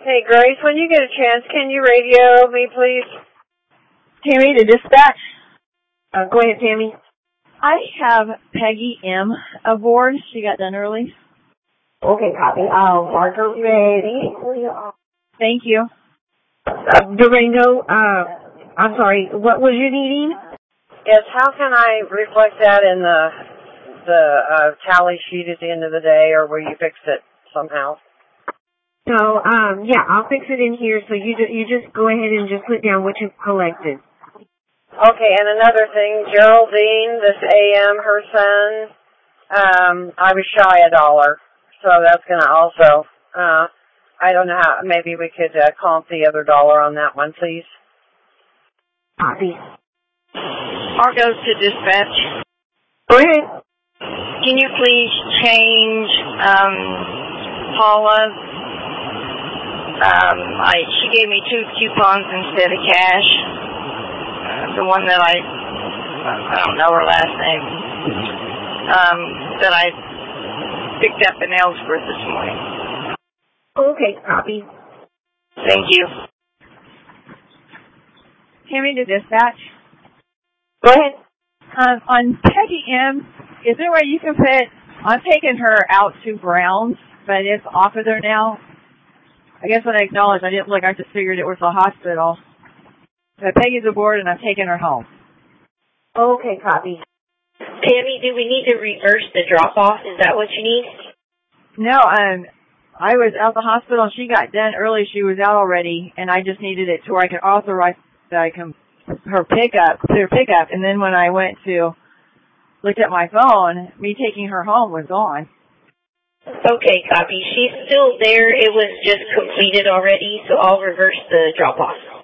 Hey, Grace, when you get a chance, can you radio me, please? Tammy, to dispatch. Go ahead, Tammy. I have Peggy M. aboard. She got done early. Okay, copy. Mark her ready. Thank you. Durango, I'm sorry, what was you needing? Yes, how can I reflect that in the tally sheet at the end of the day, or will you fix it somehow? So, yeah, I'll fix it in here, so you just go ahead and just put down what you collected. Okay, and another thing, Geraldine, this AM, her son, I was shy $1, so that's going to also, I don't know how, maybe we could comp the other $1 on that one, please. Copy. Argos to dispatch. Go ahead. Can you please change Paula's? She gave me 2 coupons instead of cash. The one that I don't know her last name, that I picked up in Ellsworth this morning. Okay, copy. Thank you. Tammy, to dispatch. Go ahead. On Peggy M, is there a way you can put, I'm taking her out to Browns, but it's off of there now. I guess when I acknowledged, I didn't look, I just figured it was the hospital. But Peggy's aboard and I'm taking her home. Okay, copy. Tammy, do we need to reverse the drop-off? Is that what you need? No, I was out the hospital and she got done early. She was out already and I just needed it to where I could authorize her pickup. And then when I went to look at my phone, me taking her home was gone. Okay, copy. She's still there. It was just completed already, so I'll reverse the drop-off.